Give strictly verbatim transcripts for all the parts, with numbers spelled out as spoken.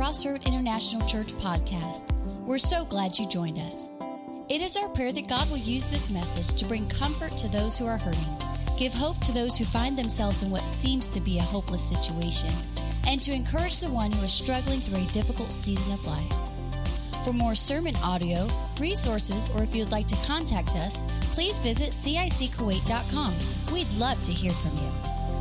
Crossroad International Church podcast. We're so glad you joined us. It is our prayer that God will use this message to bring comfort to those who are hurting, give hope to those who find themselves in what seems to be a hopeless situation, and to encourage the one who is struggling through a difficult season of life. For more sermon audio, resources, or if you'd like to contact us, please visit C I C Kuwait dot com. We'd love to hear from you.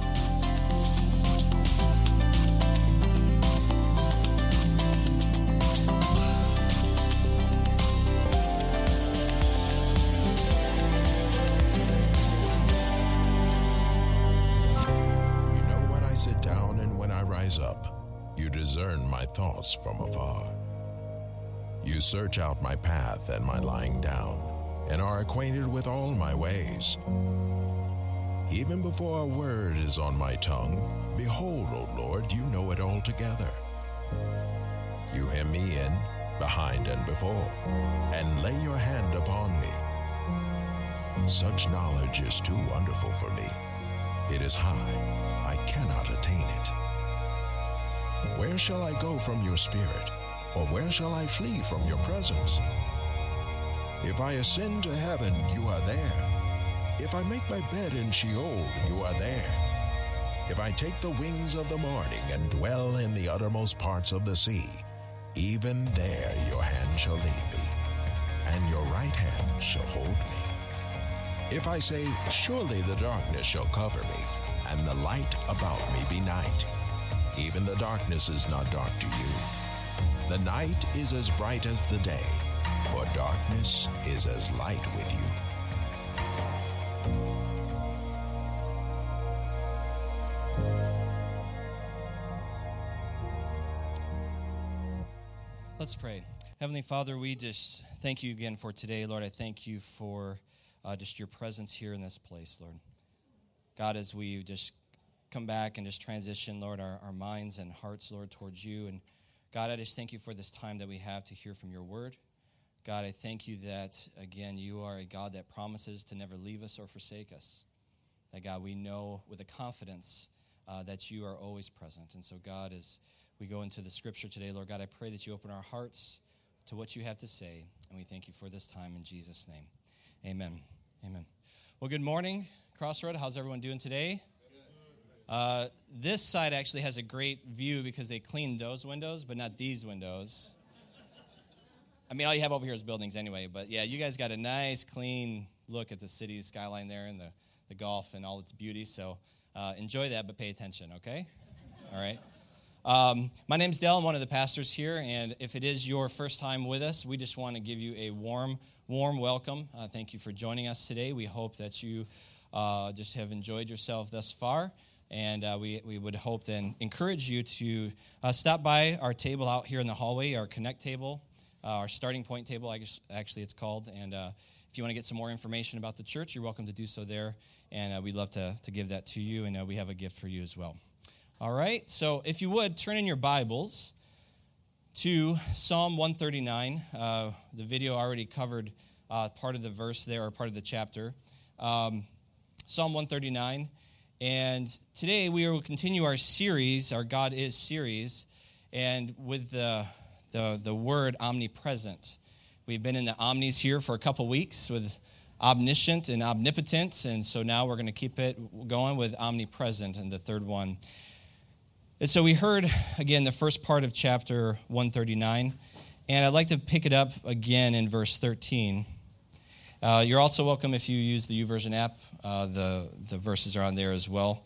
Discern my thoughts from afar. You search out my path and my lying down, and are acquainted with all my ways. Even before a word is on my tongue, behold, O Lord, you know it altogether. You hem me in, behind and before, and lay your hand upon me. Such knowledge is too wonderful for me. It is high, I cannot attain it. Where shall I go from your spirit, or where shall I flee from your presence? If I ascend to heaven, you are there. If I make my bed in Sheol, you are there. If I take the wings of the morning and dwell in the uttermost parts of the sea, even there your hand shall lead me, and your right hand shall hold me. If I say, surely the darkness shall cover me, and the light about me be night, even the darkness is not dark to you. The night is as bright as the day, for darkness is as light with you. Let's pray. Heavenly Father, we just thank you again for today, Lord. I thank you for uh, just your presence here in this place, Lord. God, as we just come back and just transition, Lord, our, our minds and hearts, Lord, towards you. And God, I just thank you for this time that we have to hear from your word. God, I thank you that, again, you are a God that promises to never leave us or forsake us. That, God, we know with a confidence uh, that you are always present. And so, God, as we go into the scripture today, Lord God, I pray that you open our hearts to what you have to say. And we thank you for this time in Jesus' name. Amen. Amen. Well, good morning, Crossroad. How's everyone doing today? Uh, this side actually has a great view because they cleaned those windows, but not these windows. I mean, all you have over here is buildings anyway, but yeah, you guys got a nice, clean look at the city skyline there and the, the Gulf and all its beauty, so uh, enjoy that, but pay attention, okay? All right. Um, my name's Dell. I'm one of the pastors here, and if it is your first time with us, we just want to give you a warm, warm welcome. Uh, thank you for joining us today. We hope that you uh, just have enjoyed yourself thus far. And uh, we, we would hope then encourage you to uh, stop by our table out here in the hallway, our Connect table, uh, our starting point table, I guess actually it's called. And uh, if you want to get some more information about the church, you're welcome to do so there. And uh, we'd love to, to give that to you. And uh, we have a gift for you as well. All right. So if you would, turn in your Bibles to Psalm one thirty-nine. Uh, the video already covered uh, part of the verse there, or part of the chapter. Um, Psalm one thirty-nine. And today we will continue our series, our God Is series, and with the, the, the word omnipresent. We've been in the omnis here for a couple weeks with omniscient and omnipotent, and so now we're going to keep it going with omnipresent in the third one. And so we heard, again, the first part of chapter one thirty-nine, and I'd like to pick it up again in verse thirteen. Uh, you're also welcome if you use the YouVersion app. Uh, the, the verses are on there as well.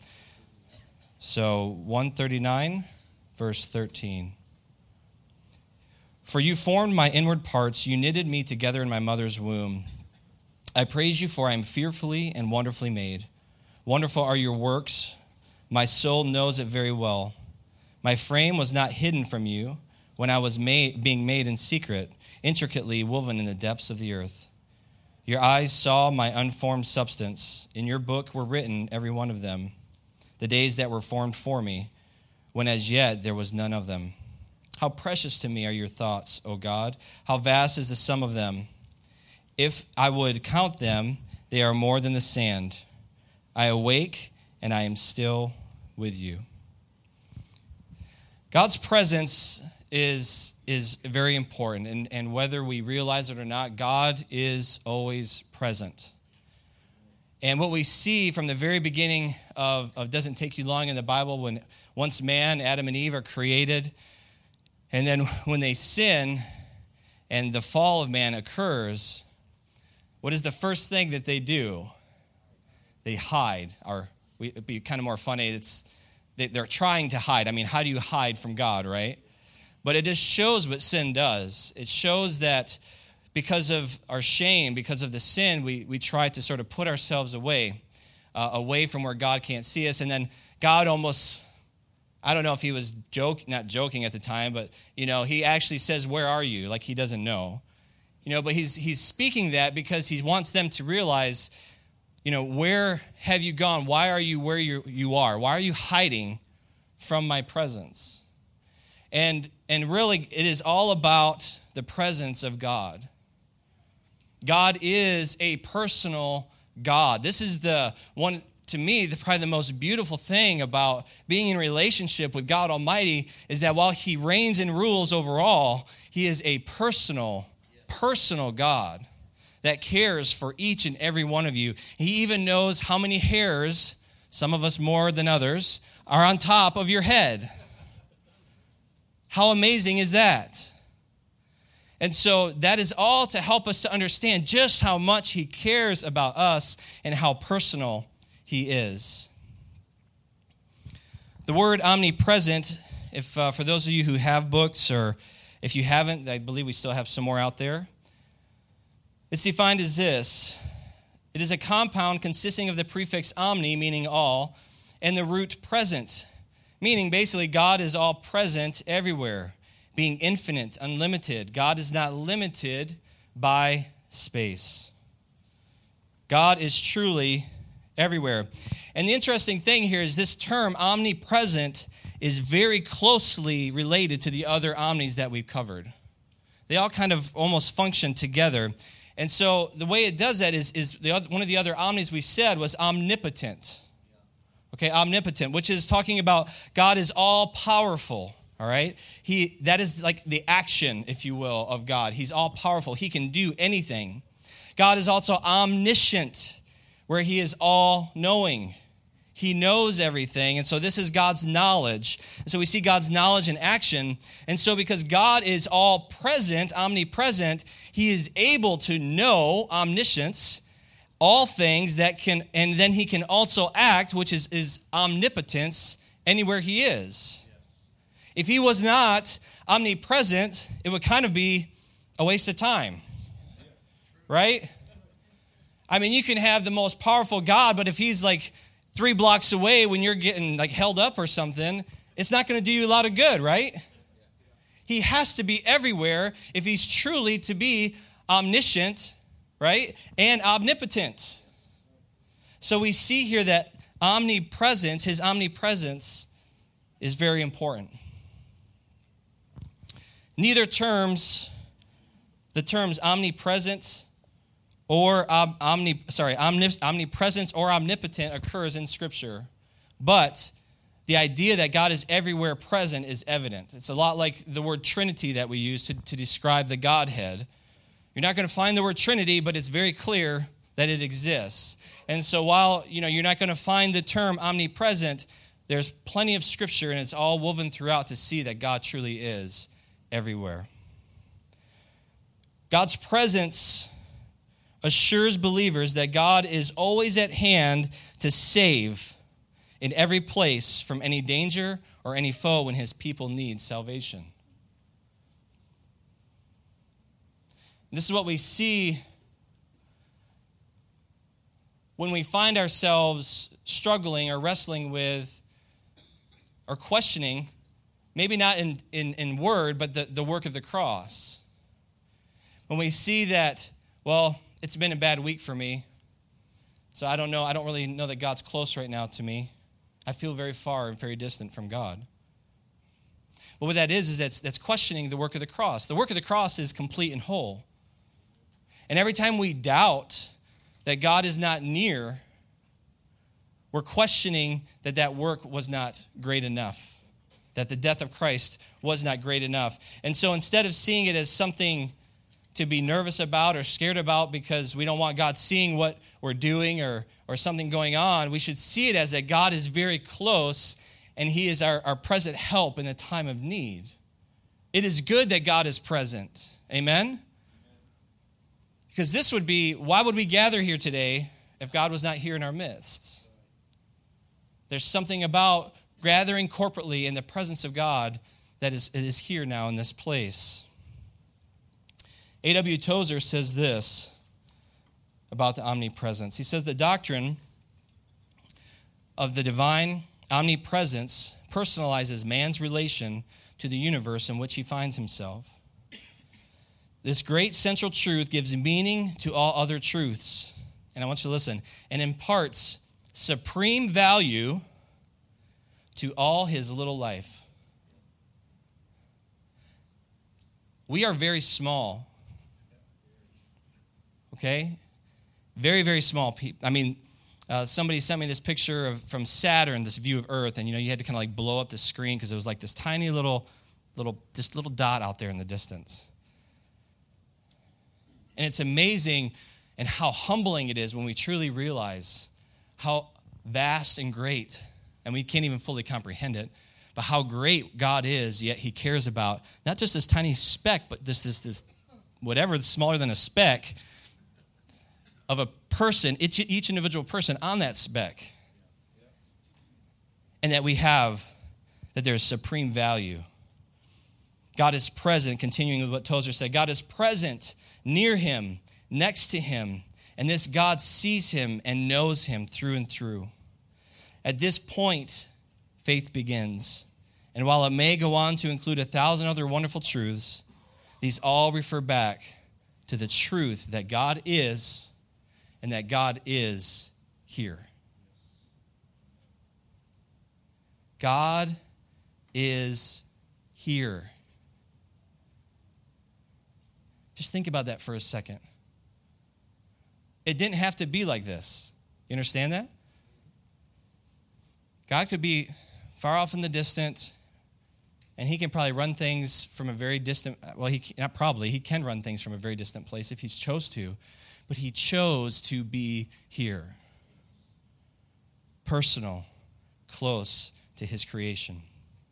So one thirty-nine, verse thirteen. For you formed my inward parts, you knitted me together in my mother's womb. I praise you, for I am fearfully and wonderfully made. Wonderful are your works. My soul knows it very well. My frame was not hidden from you when I was made, being made in secret, intricately woven in the depths of the earth. Your eyes saw my unformed substance. In your book were written, every one of them, the days that were formed for me, when as yet there was none of them. How precious to me are your thoughts, O God. How vast is the sum of them. If I would count them, they are more than the sand. I awake, and I am still with you. God's presence is, is very important, and, and whether we realize it or not, God is always present. And what we see from the very beginning of, of Doesn't Take You Long in the Bible, when once man, Adam and Eve, are created, and then when they sin and the fall of man occurs, what is the first thing that they do? They hide. Or it'd be kind of more funny, it's they, they're trying to hide. I mean, how do you hide from God, right? But it just shows what sin does. It shows that because of our shame, because of the sin, we, we try to sort of put ourselves away, uh, away from where God can't see us. And then God almost, I don't know if he was joke, not joking at the time, but, you know, he actually says, where are you? Like he doesn't know. You know, but he's he's speaking that because he wants them to realize, you know, where have you gone? Why are you where you you are? Why are you hiding from my presence? And and really, it is all about the presence of God. God is a personal God. This is the one, to me, the, probably the most beautiful thing about being in relationship with God Almighty is that while he reigns and rules over all, he is a personal, personal God that cares for each and every one of you. He even knows how many hairs, some of us more than others, are on top of your head. How amazing is that? And so that is all to help us to understand just how much he cares about us and how personal he is. The word omnipresent, if uh, for those of you who have books, or if you haven't, I believe we still have some more out there. It's defined as this. It is a compound consisting of the prefix omni, meaning all, and the root present, meaning basically God is all present everywhere, being infinite, unlimited. God is not limited by space. God is truly everywhere. And the interesting thing here is this term, omnipresent, is very closely related to the other omnis that we've covered. They all kind of almost function together. And so the way it does that is, is the other, one of the other omnis we said was omnipotent. Okay, omnipotent, which is talking about God is all powerful. All right? He that is like the action, if you will, of God. He's all powerful. He can do anything. God is also omniscient, where he is all knowing. He knows everything. And so this is God's knowledge. And so we see God's knowledge in action. And so because God is all present, omnipresent, he is able to know, omniscience, all things that can, and then he can also act, which is, is omnipotence, anywhere he is. If he was not omnipresent, it would kind of be a waste of time, right? I mean, you can have the most powerful God, but if he's like three blocks away when you're getting like held up or something, it's not going to do you a lot of good, right? He has to be everywhere if he's truly to be omniscient, right? And omnipotent. So we see here that omnipresence, his omnipresence, is very important. Neither terms, the terms omnipresent or om, omni, sorry, omnis, omnipresence or omnipotent occurs in Scripture, but the idea that God is everywhere present is evident. It's a lot like the word Trinity that we use to, to describe the Godhead. You're not going to find the word Trinity, but it's very clear that it exists. And so while you know you're not going to find the term omnipresent, there's plenty of Scripture, and it's all woven throughout to see that God truly is everywhere. God's presence assures believers that God is always at hand to save in every place from any danger or any foe when his people need salvation. This is what we see when we find ourselves struggling or wrestling with or questioning, maybe not in, in, in word, but the, the work of the cross. When we see that, well, it's been a bad week for me, so I don't know, I don't really know that God's close right now to me. I feel very far and very distant from God. But what that is, is that's, that's questioning the work of the cross. The work of the cross is complete and whole. And every time we doubt that God is not near, we're questioning that that work was not great enough, that the death of Christ was not great enough. And so instead of seeing it as something to be nervous about or scared about because we don't want God seeing what we're doing or, or something going on, we should see it as that God is very close and he is our, our present help in a time of need. It is good that God is present. Amen? Because this would be, why would we gather here today if God was not here in our midst? There's something about gathering corporately in the presence of God that is, is here now in this place. A W Tozer says this about the omnipresence. He says the doctrine of the divine omnipresence personalizes man's relation to the universe in which he finds himself. This great central truth gives meaning to all other truths. And I want you to listen. And imparts supreme value to all his little life. We are very small. Okay? Very, very small people. I mean, uh, somebody sent me this picture of from Saturn, this view of Earth, and you know, you had to kind of like blow up the screen because it was like this tiny little, little, just little dot out there in the distance. And it's amazing and how humbling it is when we truly realize how vast and great, and we can't even fully comprehend it, but how great God is, yet he cares about not just this tiny speck, but this, this, this whatever smaller than a speck of a person, each, each individual person on that speck. And that we have, that there's supreme value. God is present, continuing with what Tozer said, God is present near him, next to him, and this God sees him and knows him through and through. At this point, faith begins. And while it may go on to include a thousand other wonderful truths, these all refer back to the truth that God is and that God is here. God is here. Just think about that for a second. It didn't have to be like this. You understand that? God could be far off in the distant, and he can probably run things from a very distant, well, he not probably, he can run things from a very distant place if he's chose to, but he chose to be here. Personal, close to his creation.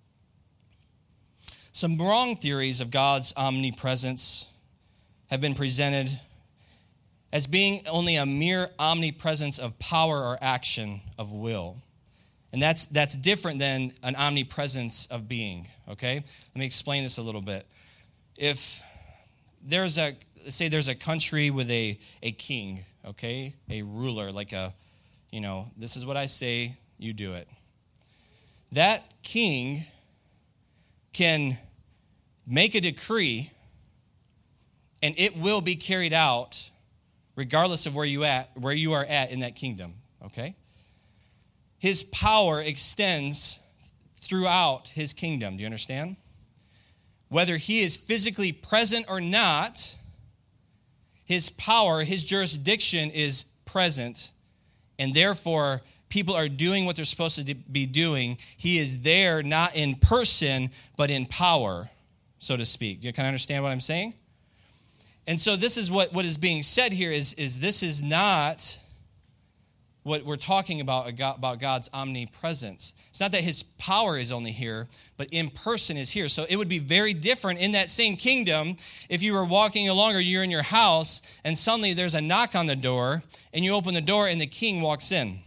Some wrong theories of God's omnipresence have been presented as being only a mere omnipresence of power or action of will. And that's that's different than an omnipresence of being, okay? Let me explain this a little bit. If there's a, say there's a country with a, a king, okay? A ruler, like a, you know, this is what I say, you do it. That king can make a decree and it will be carried out regardless of where you at, where you are at in that kingdom, okay? His power extends throughout his kingdom. Do you understand? Whether he is physically present or not, his power, his jurisdiction is present, and therefore people are doing what they're supposed to be doing. He is there not in person, but in power, so to speak. Do you kind of understand what I'm saying? And so this is what, what is being said here is, is this is not what we're talking about, about God's omnipresence. It's not that his power is only here, but in person is here. So it would be very different in that same kingdom if you were walking along or you're in your house and suddenly there's a knock on the door and you open the door and the king walks in.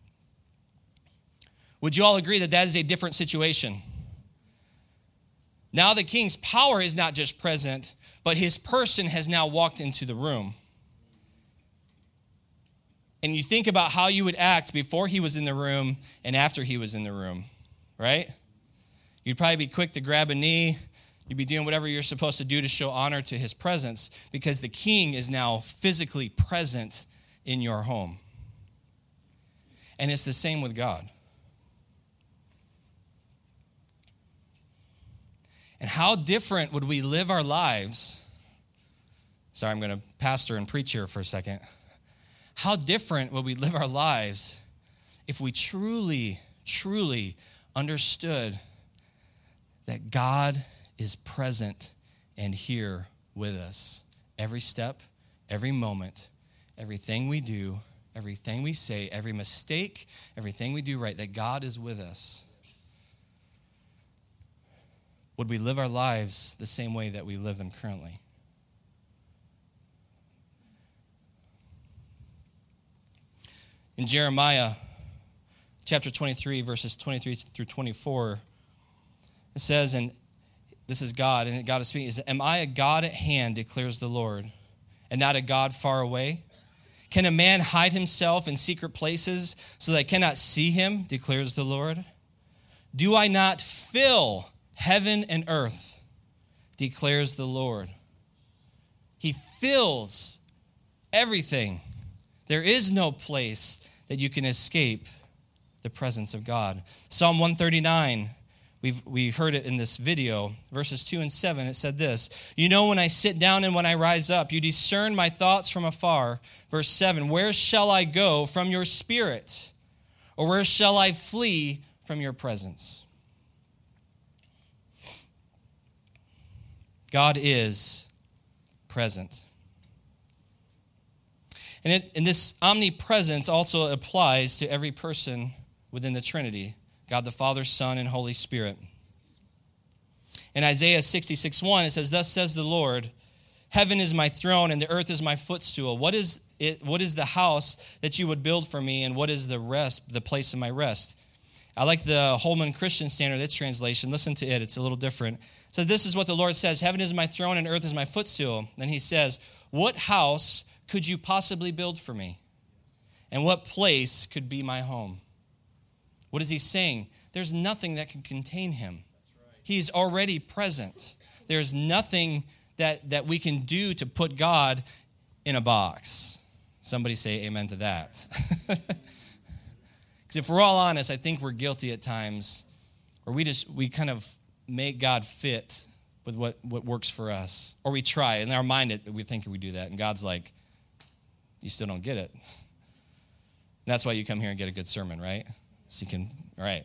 Would you all agree that that is a different situation? Now the king's power is not just present, but his person has now walked into the room. And you think about how you would act before he was in the room and after he was in the room, right? You'd probably be quick to grab a knee. You'd be doing whatever you're supposed to do to show honor to his presence because the king is now physically present in your home. And it's the same with God. And how different would we live our lives? Sorry, I'm going to pastor and preach here for a second. How different would we live our lives if we truly, truly understood that God is present and here with us. Every step, every moment, everything we do, everything we say, every mistake, everything we do right, that God is with us. Would we live our lives the same way that we live them currently? In Jeremiah chapter twenty-three, verses twenty-three through twenty-four, it says, and this is God, and God is speaking, is, am I a God at hand, declares the Lord, and not a God far away? Can a man hide himself in secret places so that I cannot see him, declares the Lord? Do I not fill heaven and earth, declares the Lord? He fills everything. There is no place that you can escape the presence of God. Psalm one thirty-nine, we've we heard it in this video, verses two and seven, it said this, you know when I sit down and when I rise up, you discern my thoughts from afar. Verse seven, where shall I go from your spirit? Or where shall I flee from your presence? God is present. And, it, and this omnipresence also applies to every person within the Trinity, God the Father, Son, and Holy Spirit. In Isaiah sixty-six one, it says, thus says the Lord, heaven is my throne and the earth is my footstool. What is it? What is the house that you would build for me, and what is the rest, the place of my rest? I like the Holman Christian Standard, its translation. Listen to it. It's a little different. It says, this is what the Lord says, heaven is my throne and earth is my footstool. Then he says, what house could you possibly build for me? And what place could be my home? What is he saying? There's nothing that can contain him. He's already present. There's nothing that, that we can do to put God in a box. Somebody say amen to that. Because if we're all honest, I think we're guilty at times, or we just we kind of make God fit with what, what works for us. Or we try, in our mind, we think we do that, and God's like, you still don't get it. And that's why you come here and get a good sermon, right? So you can, all right.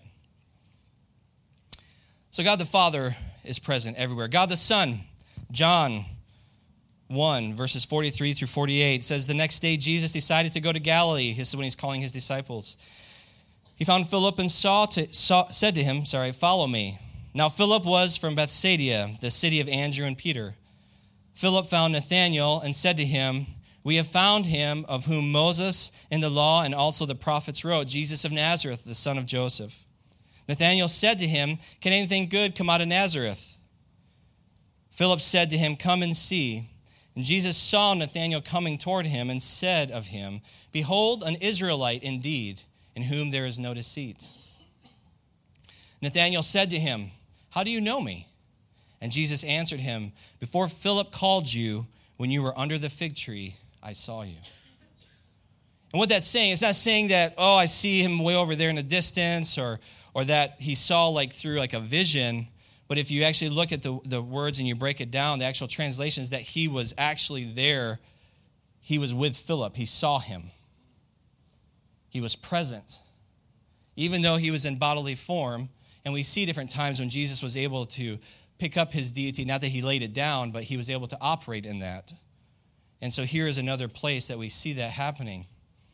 So God the Father is present everywhere. God the Son, John one, verses forty-three through forty-eight, says, the next day Jesus decided to go to Galilee. This is when he's calling his disciples. He found Philip and saw to, saw, said to him, sorry, follow me. Now Philip was from Bethsaida, the city of Andrew and Peter. Philip found Nathanael and said to him, we have found him of whom Moses in the law and also the prophets wrote, Jesus of Nazareth, the son of Joseph. Nathanael said to him, can anything good come out of Nazareth? Philip said to him, come and see. And Jesus saw Nathanael coming toward him and said of him, behold, an Israelite indeed, in whom there is no deceit. Nathanael said to him, how do you know me? And Jesus answered him, before Philip called you, when you were under the fig tree, I saw you. And what that's saying, it's not saying that, oh, I see him way over there in the distance, or or that he saw like through like a vision. But if you actually look at the, the words and you break it down, the actual translation is that he was actually there. He was with Philip. He saw him. He was present. Even though he was in bodily form, and we see different times when Jesus was able to pick up his deity, not that he laid it down, but he was able to operate in that. And so here is another place that we see that happening.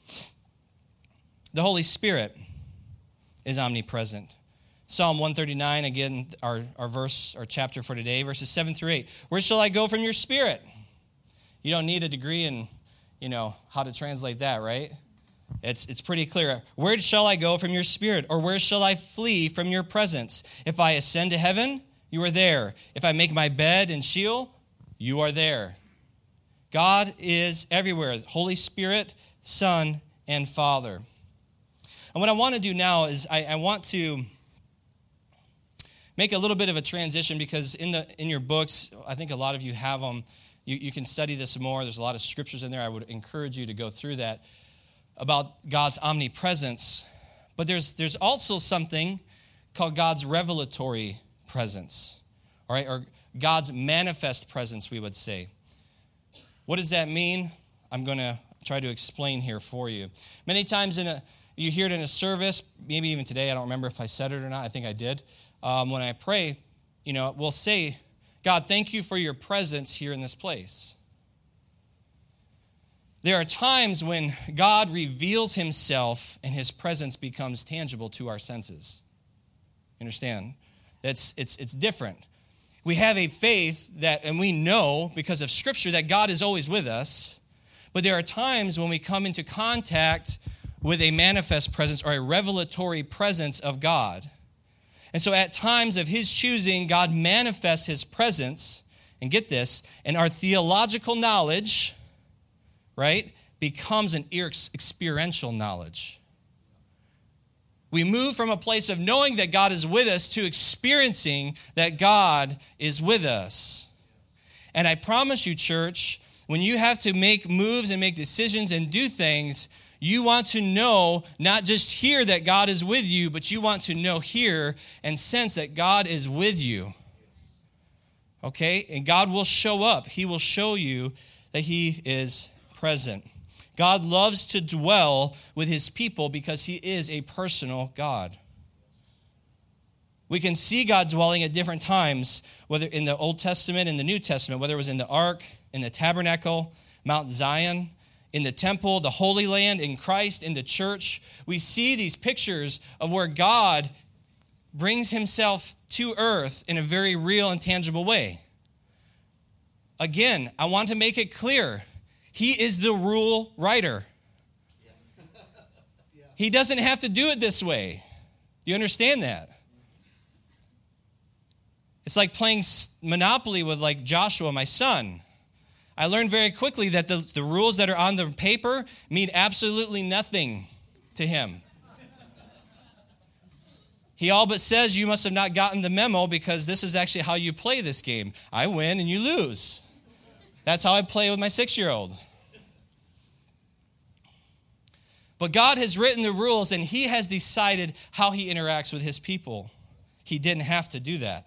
The Holy Spirit is omnipresent. Psalm one thirty-nine, again, our, our verse, our chapter for today, verses seven through eight. Where shall I go from your spirit? You don't need a degree in, you know, how to translate that, right? It's it's pretty clear. Where shall I go from your spirit? Or where shall I flee from your presence? If I ascend to heaven, you are there. If I make my bed in Sheol, you are there. God is everywhere. Holy Spirit, Son, and Father. And what I want to do now is I, I want to make a little bit of a transition, because in the in your books, I think a lot of you have them. You, you can study this more. There's a lot of scriptures in there. I would encourage you to go through that about God's omnipresence. But there's there's also something called God's revelatory presence, all right, or God's manifest presence, we would say. What does that mean? I'm going to try to explain here for you. Many times in a you hear it in a service, maybe even today, I don't remember if I said it or not. I think I did. Um, when I pray, you know, will say, God, thank you for your presence here in this place. There are times when God reveals himself and his presence becomes tangible to our senses. You understand? It's, it's, it's different. We have a faith that, and we know because of Scripture that God is always with us, but there are times when we come into contact with a manifest presence or a revelatory presence of God. And so at times of his choosing, God manifests his presence, and get this, and our theological knowledge, right, becomes an experiential knowledge. We move from a place of knowing that God is with us to experiencing that God is with us. And I promise you, church, when you have to make moves and make decisions and do things, you want to know, not just hear that God is with you, but you want to know, hear, and sense that God is with you. Okay? And God will show up. He will show you that he is present. God loves to dwell with his people because he is a personal God. We can see God dwelling at different times, whether in the Old Testament and the New Testament, whether it was in the ark, in the tabernacle, Mount Zion, in the temple, the Holy Land, in Christ, in the church. We see these pictures of where God brings himself to earth in a very real and tangible way. Again, I want to make it clear. He is the rule writer. He doesn't have to do it this way. Do you understand that? It's like playing Monopoly with like Joshua, my son. I learned very quickly that the, the rules that are on the paper mean absolutely nothing to him. He all but says, you must have not gotten the memo because this is actually how you play this game. I win and you lose. That's how I play with my six-year-old. But God has written the rules and he has decided how he interacts with his people. He didn't have to do that.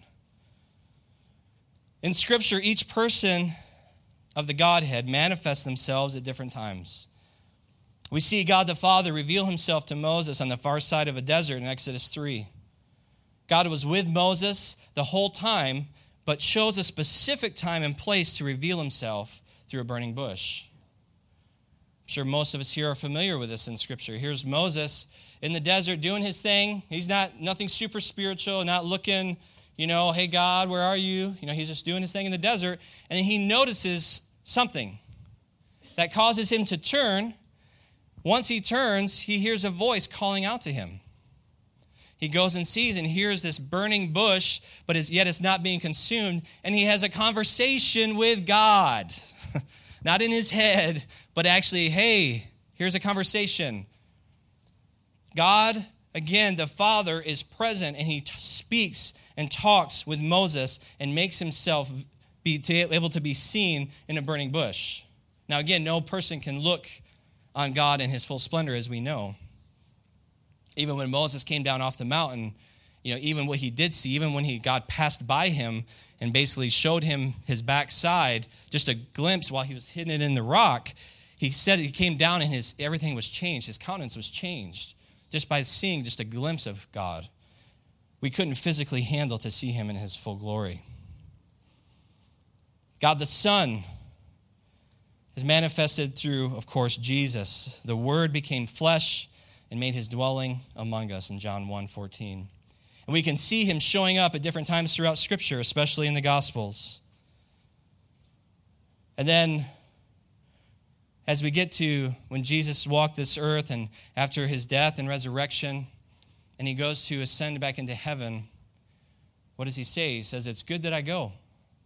In Scripture, each person of the Godhead manifest themselves at different times. We see God the Father reveal himself to Moses on the far side of a desert in Exodus three. God was with Moses the whole time, but chose a specific time and place to reveal himself through a burning bush. I'm sure most of us here are familiar with this in Scripture. Here's Moses in the desert doing his thing. He's not nothing super spiritual, not looking, you know, hey, God, where are you? You know, he's just doing his thing in the desert. And then he notices something that causes him to turn. Once he turns, he hears a voice calling out to him. He goes and sees and hears this burning bush, but it's, yet it's not being consumed. And he has a conversation with God. Not in his head, but actually, hey, here's a conversation. God, again, the Father is present, and he t- speaks and talks with Moses and makes himself be to, able to be seen in a burning bush. Now, again, no person can look on God in his full splendor, as we know. Even when Moses came down off the mountain, you know, even what he did see, even when he God passed by him and basically showed him his backside, just a glimpse while he was hidden in the rock, he said he came down and his everything was changed. His countenance was changed just by seeing just a glimpse of God. We couldn't physically handle to see him in his full glory. God the Son is manifested through, of course, Jesus. The Word became flesh and made his dwelling among us in John one fourteen. And we can see him showing up at different times throughout Scripture, especially in the Gospels. And then, as we get to when Jesus walked this earth and after his death and resurrection, and he goes to ascend back into heaven, what does he say? He says, it's good that I go,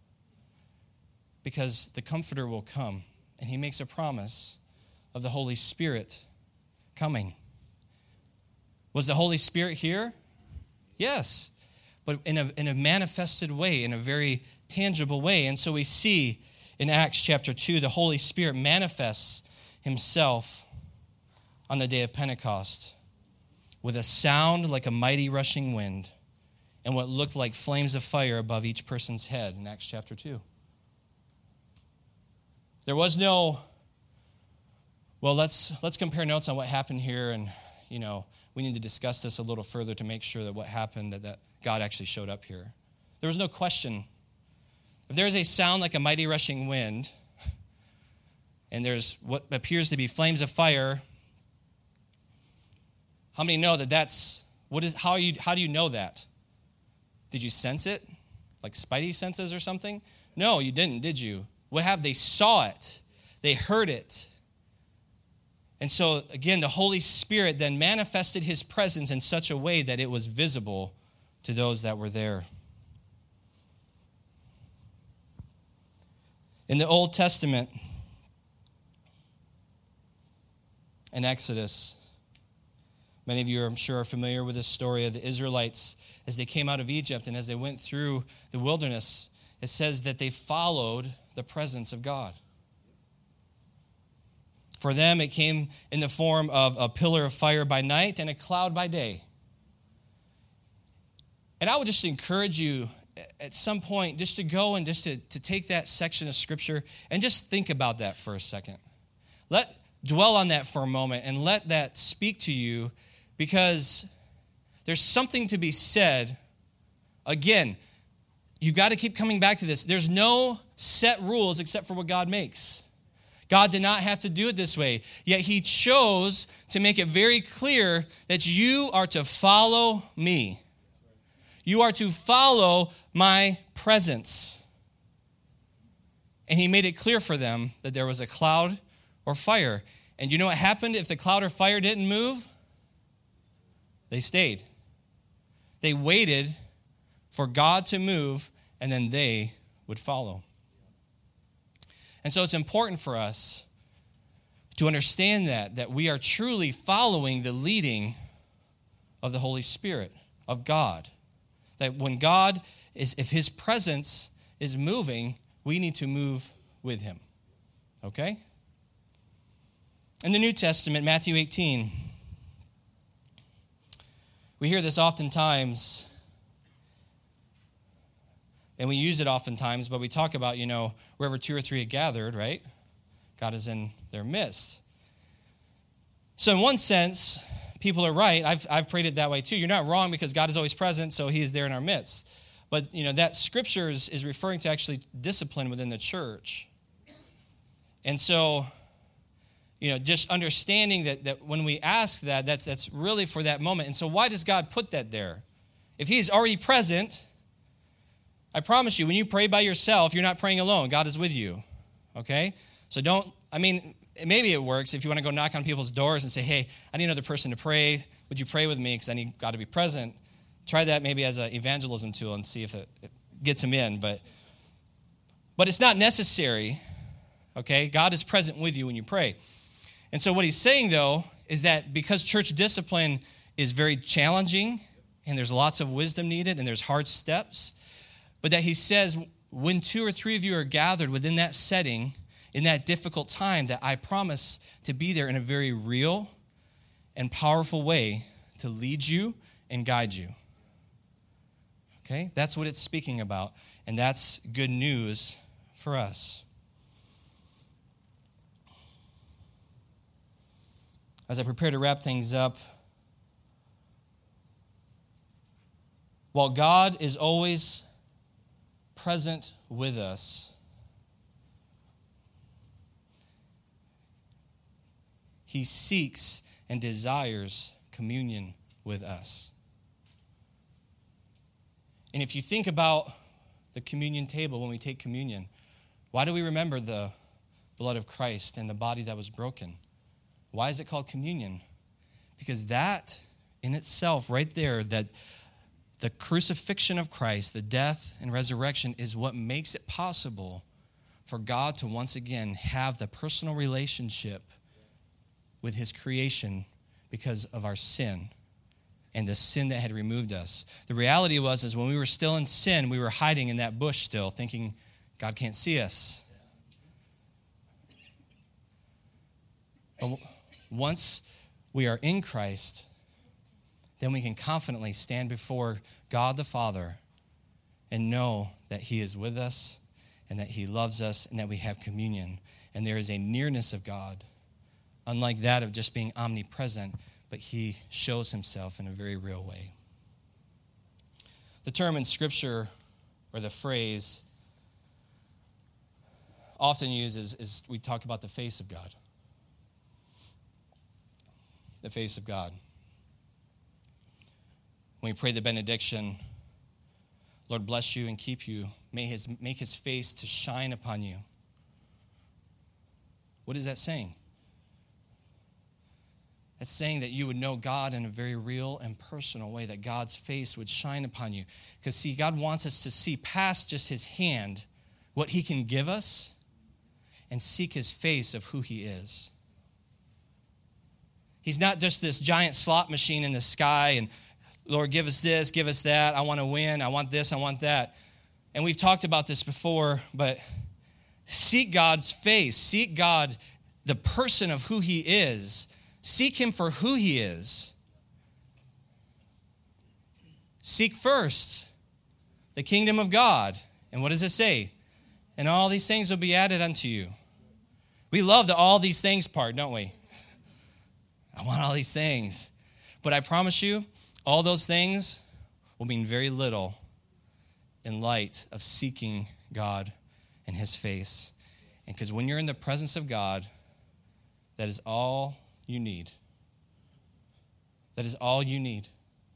because the Comforter will come. And he makes a promise of the Holy Spirit coming. Was the Holy Spirit here? Yes, but in a, in a manifested way, in a very tangible way. And so we see in Acts chapter two, the Holy Spirit manifests himself on the day of Pentecost with a sound like a mighty rushing wind and what looked like flames of fire above each person's head in Acts chapter two. There was no, well, let's let's compare notes on what happened here, and, you know, we need to discuss this a little further to make sure that what happened, that, that God actually showed up here. There was no question. If there's a sound like a mighty rushing wind, and there's what appears to be flames of fire, how many know that that's, what is, how, you, how do you know that? Did you sense it? Like spidey senses or something? No, you didn't, did you? What happened? They saw it. They heard it. And so, again, the Holy Spirit then manifested his presence in such a way that it was visible to those that were there. In the Old Testament, in Exodus, many of you, I'm sure, are familiar with this story of the Israelites as they came out of Egypt and as they went through the wilderness. It says that they followed the presence of God. For them, it came in the form of a pillar of fire by night and a cloud by day. And I would just encourage you at some point just to go and just to, to take that section of Scripture and just think about that for a second. Let dwell on that for a moment and let that speak to you, because there's something to be said. Again, you've got to keep coming back to this. There's no set rules except for what God makes. God did not have to do it this way, yet he chose to make it very clear that you are to follow me. You are to follow my presence. And he made it clear for them that there was a cloud or fire. And you know what happened if the cloud or fire didn't move? They stayed. They waited for God to move, and then they would follow. And so it's important for us to understand that, that we are truly following the leading of the Holy Spirit, of God. That when God is, if his presence is moving, we need to move with him. Okay? In the New Testament, Matthew eighteen, we hear this oftentimes, and we use it oftentimes, but we talk about, you know, wherever two or three are gathered, right? God is in their midst. So in one sense, people are right. I've, I've prayed it that way too. You're not wrong, because God is always present, so he is there in our midst. But, you know, that scripture is, is referring to actually discipline within the church. And so, you know, just understanding that, that when we ask that, that's, that's really for that moment. And so why does God put that there? If he's already present, I promise you, when you pray by yourself, you're not praying alone. God is with you, okay? So don't, I mean, maybe it works if you want to go knock on people's doors and say, hey, I need another person to pray. Would you pray with me, because I need God to be present? Try that maybe as an evangelism tool and see if it, it gets them in. But, but it's not necessary, okay? God is present with you when you pray. And so what he's saying, though, is that because church discipline is very challenging and there's lots of wisdom needed and there's hard steps, but that he says when two or three of you are gathered within that setting, in that difficult time, that I promise to be there in a very real and powerful way to lead you and guide you. Okay? That's what it's speaking about, and that's good news for us. As I prepare to wrap things up, while God is always present with us, he seeks and desires communion with us. And if you think about the communion table when we take communion, why do we remember the blood of Christ and the body that was broken? Why is it called communion? Because that in itself, right there, that the crucifixion of Christ, the death and resurrection, is what makes it possible for God to once again have the personal relationship with his creation because of our sin and the sin that had removed us. The reality was is when we were still in sin, we were hiding in that bush still, thinking God can't see us. But once we are in Christ, then we can confidently stand before God the Father and know that he is with us and that he loves us and that we have communion. And there is a nearness of God, unlike that of just being omnipresent, but he shows himself in a very real way. The term in Scripture or the phrase often used is, is we talk about the face of God. The face of God. When we pray the benediction, Lord bless you and keep you. May his, make his face to shine upon you. What is that saying? It's saying that you would know God in a very real and personal way, that God's face would shine upon you. Because, see, God wants us to see past just his hand, what he can give us, and seek his face of who he is. He's not just this giant slot machine in the sky and, Lord, give us this, give us that. I want to win. I want this. I want that. And we've talked about this before, but seek God's face. Seek God, the person of who he is. Seek him for who he is. Seek first the kingdom of God. And what does it say? And all these things will be added unto you. We love the all these things part, don't we? I want all these things. But I promise you, all those things will mean very little in light of seeking God and his face. And because when you're in the presence of God, that is all you need. That is all you need.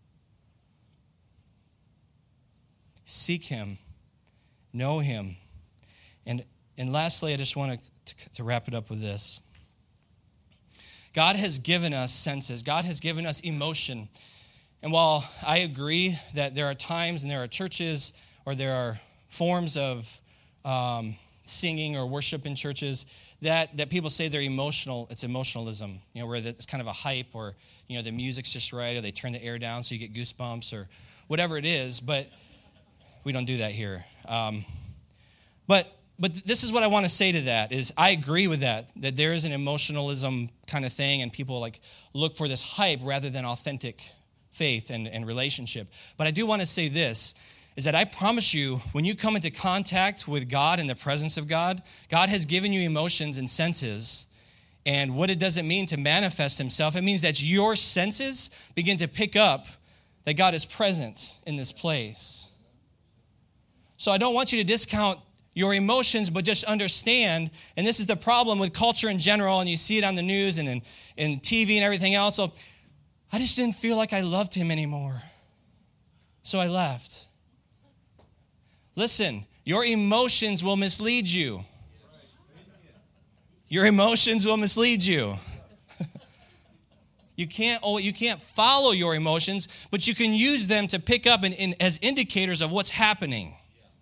Seek him. Know him. And, and lastly, I just want to, to, to wrap it up with this. God has given us senses. God has given us emotion. And while I agree that there are times and there are churches or there are forms of um, singing or worship in churches that, that people say they're emotional, it's emotionalism, you know, where it's kind of a hype or, you know, the music's just right or they turn the air down so you get goosebumps or whatever it is, but we don't do that here. Um, but but this is what I want to say to that is I agree with that, that there is an emotionalism kind of thing and people like look for this hype rather than authentic faith and, and relationship. But I do want to say this, is that I promise you, when you come into contact with God in the presence of God, God has given you emotions and senses. And what it doesn't mean to manifest himself, it means that your senses begin to pick up that God is present in this place. So I don't want you to discount your emotions, but just understand, and this is the problem with culture in general, and you see it on the news and in, in T V and everything else. So I just didn't feel like I loved him anymore. So I left. Listen, your emotions will mislead you. Your emotions will mislead you. You can't, oh, you can't follow your emotions, but you can use them to pick up in, in, as indicators of what's happening.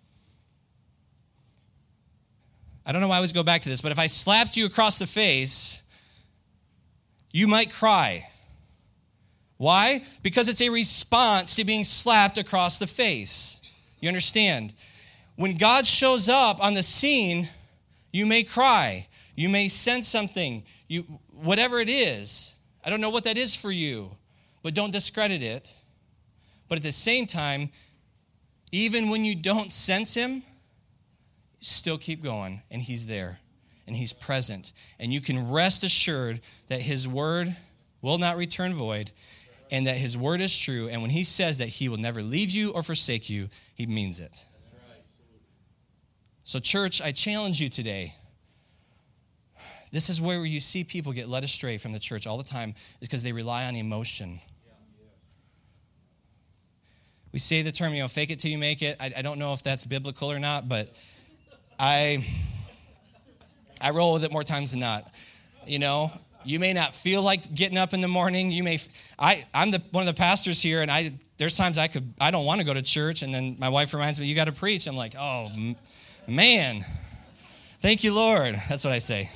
I don't know why I always go back to this, but if I slapped you across the face, you might cry. Why? Because it's a response to being slapped across the face. You understand? When God shows up on the scene, you may cry. You may sense something. You, whatever it is. I don't know what that is for you, but don't discredit it. But at the same time, even when you don't sense him, still keep going, and he's there, and he's present. And you can rest assured that his word will not return void, and that his word is true. And when he says that he will never leave you or forsake you, he means it. So church, I challenge you today. This is where you see people get led astray from the church all the time, is because they rely on emotion. We say the term, you know, fake it till you make it. I, I don't know if that's biblical or not, but I I roll with it more times than not. You know, you may not feel like getting up in the morning. You may, I, I'm the one of the pastors here, and I there's times I could, I don't want to go to church, and then my wife reminds me, you got to preach. I'm like, oh, man, thank you, Lord. That's what I say.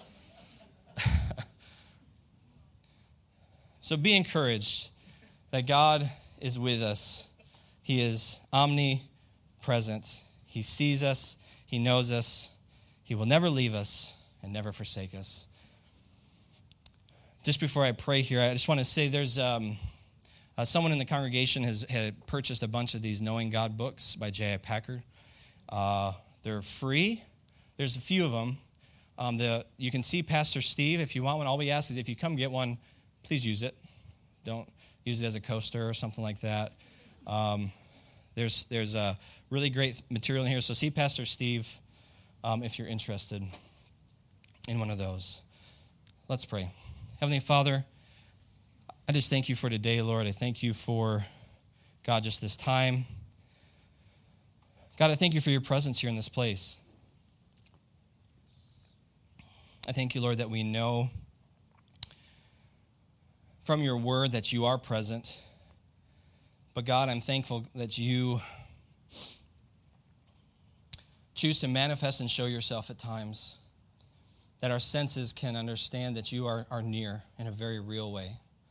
So be encouraged that God is with us. He is omnipresent. He sees us. He knows us. He will never leave us and never forsake us. Just before I pray here, I just want to say there's um, uh, someone in the congregation has had purchased a bunch of these Knowing God books by J I Packer. Uh, they're free. There's a few of them. Um, the, you can see Pastor Steve if you want one. All we ask is if you come get one, please use it. Don't use it as a coaster or something like that. Um, There's there's a really great material in here. So see Pastor Steve um, if you're interested in one of those. Let's pray. Heavenly Father, I just thank you for today, Lord. I thank you for, God, just this time. God, I thank you for your presence here in this place. I thank you, Lord, that we know from your word that you are present. But God, I'm thankful that you choose to manifest and show yourself at times, that our senses can understand that you are, are near in a very real way.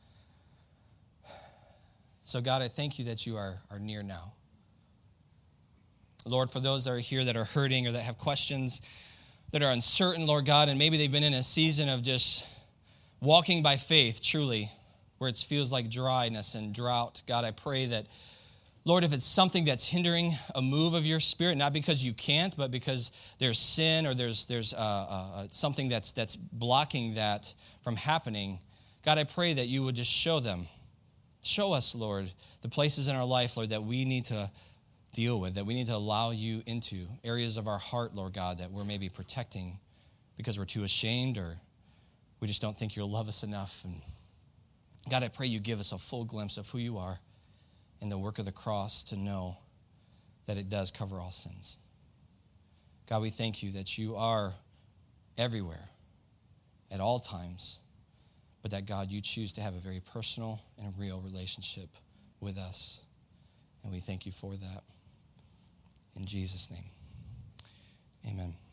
So God, I thank you that you are, are near now. Lord, for those that are here that are hurting or that have questions, that are uncertain, Lord God, and maybe they've been in a season of just walking by faith, truly, where it feels like dryness and drought. God, I pray that, Lord, if it's something that's hindering a move of your Spirit, not because you can't, but because there's sin or there's there's uh, uh, something that's that's blocking that from happening, God, I pray that you would just show them. Show us, Lord, the places in our life, Lord, that we need to deal with, that we need to allow you into, areas of our heart, Lord God, that we're maybe protecting because we're too ashamed or we just don't think you'll love us enough. And God, I pray you give us a full glimpse of who you are and the work of the cross to know that it does cover all sins. God, we thank you that you are everywhere at all times, but that, God, you choose to have a very personal and real relationship with us. And we thank you for that. In Jesus' name, amen.